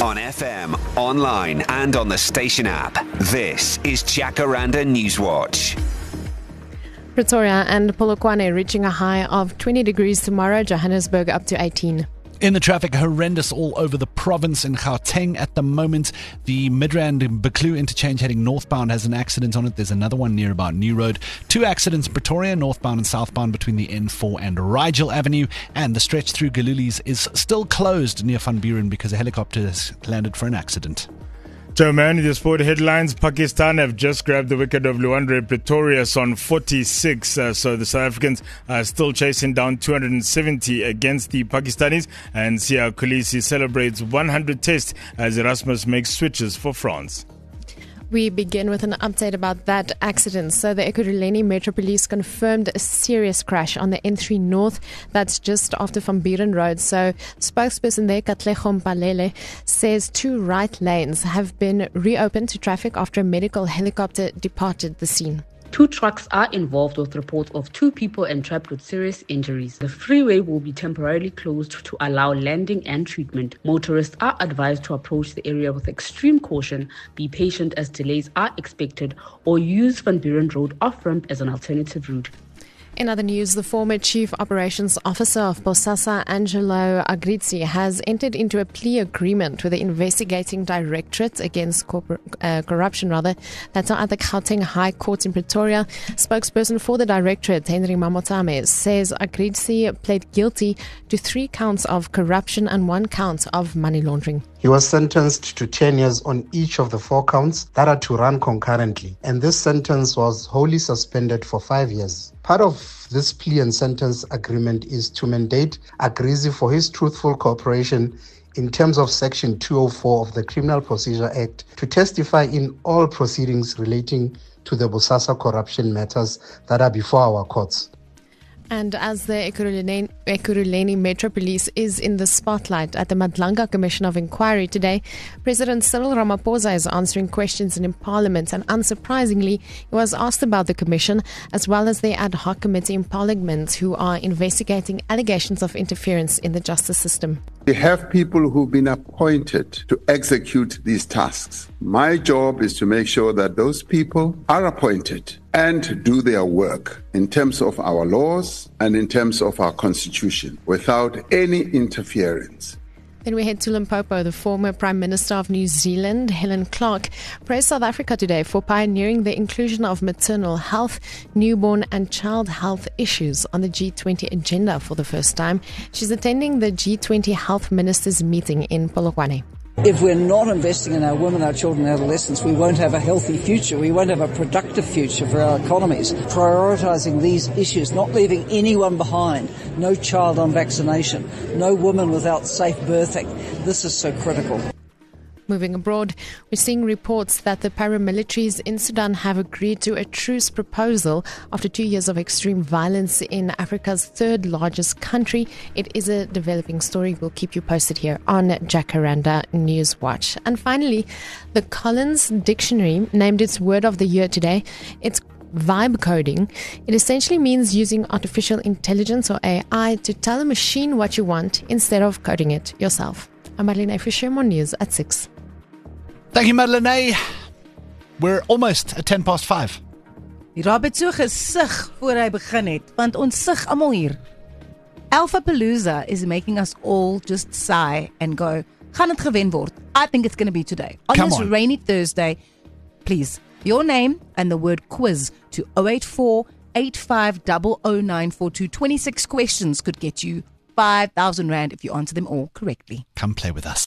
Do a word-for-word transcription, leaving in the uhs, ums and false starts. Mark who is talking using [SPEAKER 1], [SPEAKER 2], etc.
[SPEAKER 1] on F M, online and on the station app. This is Jacaranda Newswatch.
[SPEAKER 2] Pretoria and Polokwane reaching a high of twenty degrees tomorrow, Johannesburg up to eighteen.
[SPEAKER 3] In the traffic, horrendous all over the province. In Gauteng at the moment, the Midrand Buccleuch interchange heading northbound has an accident on it. There's another one near about New Road. Two accidents in Pretoria, northbound and southbound between the N four and Rigel Avenue. And the stretch through Galulies is still closed near Van Buren because a helicopter has landed for an accident.
[SPEAKER 4] Joe Man, the sport headlines. Pakistan have just grabbed the wicket of Luandre Pretorius on forty-six. Uh, so the South Africans are still chasing down two hundred seventy against the Pakistanis. And Siya Kolisi celebrates one hundred tests as Erasmus makes switches for France.
[SPEAKER 2] We begin with an update about that accident. So the Ekurhuleni Metro Police confirmed a serious crash on the N three North. That's just after Van Buren Road. So spokesperson there, Katlego Mpalele, says two right lanes have been reopened to traffic after a medical helicopter departed the scene.
[SPEAKER 5] Two trucks are involved with reports of two people entrapped with serious injuries. The freeway will be temporarily closed to allow landing and treatment. Motorists are advised to approach the area with extreme caution, be patient as delays are expected, or use Van Buren Road off-ramp as an alternative route.
[SPEAKER 2] In other news, the former Chief Operations Officer of Bosasa, Angelo Agrizzi, has entered into a plea agreement with the investigating directorate against corpor- uh, corruption, rather. That's at the Gauteng High Court in Pretoria. Spokesperson for the directorate, Henry Mamotame, says Agrizzi pled guilty to three counts of corruption and one count of money laundering.
[SPEAKER 6] He was sentenced to ten years on each of the four counts that are to run concurrently, and this sentence was wholly suspended for five years. Part of this plea and sentence agreement is to mandate Agrizzi for his truthful cooperation in terms of Section two oh four of the Criminal Procedure Act to testify in all proceedings relating to the Bosasa corruption matters that are before our courts.
[SPEAKER 2] And as the Ekurhuleni, Ekurhuleni Metro Police is in the spotlight at the Madlanga Commission of Inquiry today, President Cyril Ramaphosa is answering questions in Parliament, and unsurprisingly, he was asked about the Commission as well as the ad hoc committee in Parliament who are investigating allegations of interference in the justice system.
[SPEAKER 7] We have people who've been appointed to execute these tasks. My job is to make sure that those people are appointed and do their work in terms of our laws and in terms of our constitution without any interference.
[SPEAKER 2] Then we head to Limpopo. The former Prime Minister of New Zealand, Helen Clark, praised South Africa today for pioneering the inclusion of maternal health, newborn and child health issues on the G twenty agenda for the first time. She's attending the G twenty Health Ministers meeting in Polokwane.
[SPEAKER 8] If we're not investing in our women, our children and adolescents, we won't have a healthy future. We won't have a productive future for our economies. Prioritising these issues, not leaving anyone behind. No child on vaccination. No woman without safe birthing. This is so critical.
[SPEAKER 2] Moving abroad, we're seeing reports that the paramilitaries in Sudan have agreed to a truce proposal after two years of extreme violence in Africa's third largest country. It is a developing story. We'll keep you posted here on Jacaranda Newswatch. And finally, the Collins Dictionary named its word of the year today. It's vibe coding. It essentially means using artificial intelligence or A I to tell a machine what you want instead of coding it yourself. I'm Marlene Fisher, more news at six.
[SPEAKER 3] Thank you, Madeleine. We're almost at ten past five.
[SPEAKER 9] Die raad het so gesig voor hy begin het, want ons sig almal hier. Alphapalooza is making us all just sigh and go, gaan het gewen word? I think it's going to be today. On
[SPEAKER 3] Come
[SPEAKER 9] this
[SPEAKER 3] on.
[SPEAKER 9] rainy Thursday, please, your name and the word quiz to oh eight four, eight five zero zero nine four two. twenty-six questions could get you five thousand rand if you answer them all correctly.
[SPEAKER 3] Come play with us.